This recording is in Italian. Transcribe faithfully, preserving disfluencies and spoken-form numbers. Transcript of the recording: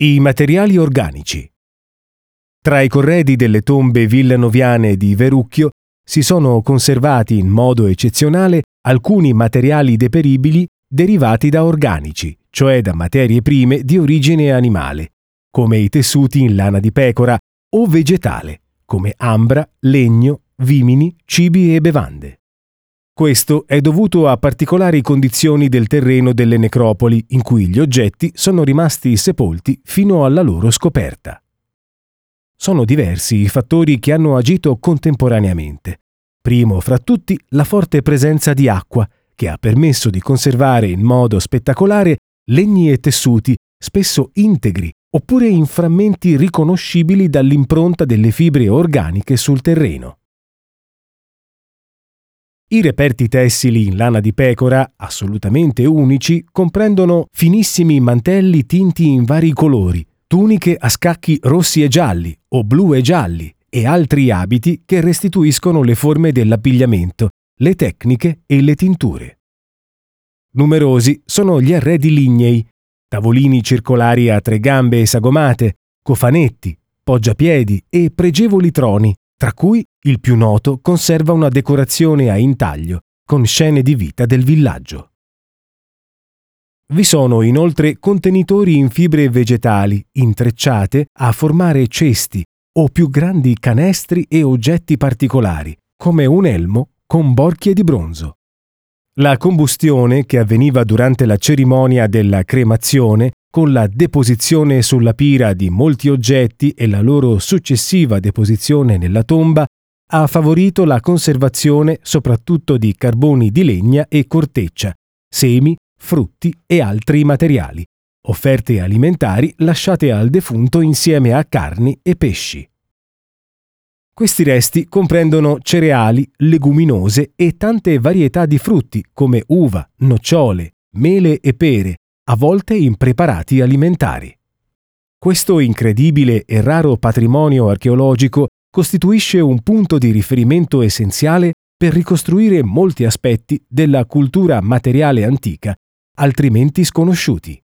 I materiali organici. Tra i corredi delle tombe villanoviane di Verrucchio si sono conservati in modo eccezionale alcuni materiali deperibili derivati da organici, cioè da materie prime di origine animale, come i tessuti in lana di pecora, o vegetale, come ambra, legno, vimini, cibi e bevande. Questo è dovuto a particolari condizioni del terreno delle necropoli in cui gli oggetti sono rimasti sepolti fino alla loro scoperta. Sono diversi i fattori che hanno agito contemporaneamente. Primo fra tutti la forte presenza di acqua, che ha permesso di conservare in modo spettacolare legni e tessuti, spesso integri, oppure in frammenti riconoscibili dall'impronta delle fibre organiche sul terreno. I reperti tessili in lana di pecora, assolutamente unici, comprendono finissimi mantelli tinti in vari colori, tuniche a scacchi rossi e gialli o blu e gialli e altri abiti che restituiscono le forme dell'abbigliamento, le tecniche e le tinture. Numerosi sono gli arredi lignei, tavolini circolari a tre gambe e sagomate, cofanetti, poggiapiedi e pregevoli troni, tra cui il più noto conserva una decorazione a intaglio con scene di vita del villaggio. Vi sono inoltre contenitori in fibre vegetali intrecciate a formare cesti o più grandi canestri e oggetti particolari, come un elmo con borchie di bronzo. La combustione che avveniva durante la cerimonia della cremazione, con la deposizione sulla pira di molti oggetti e la loro successiva deposizione nella tomba, ha favorito la conservazione soprattutto di carboni di legna e corteccia, semi, frutti e altri materiali, offerte alimentari lasciate al defunto insieme a carni e pesci. Questi resti comprendono cereali, leguminose e tante varietà di frutti come uva, nocciole, mele e pere, a volte in preparati alimentari. Questo incredibile e raro patrimonio archeologico costituisce un punto di riferimento essenziale per ricostruire molti aspetti della cultura materiale antica, altrimenti sconosciuti.